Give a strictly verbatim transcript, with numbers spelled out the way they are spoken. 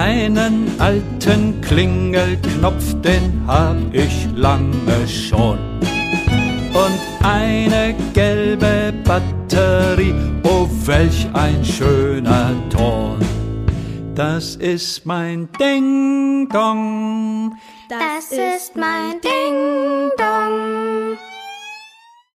Einen alten Klingelknopf, den hab ich lange schon. Und eine gelbe Batterie, oh welch ein schöner Ton. Das ist mein Ding-Dong. Das ist mein Ding-Dong.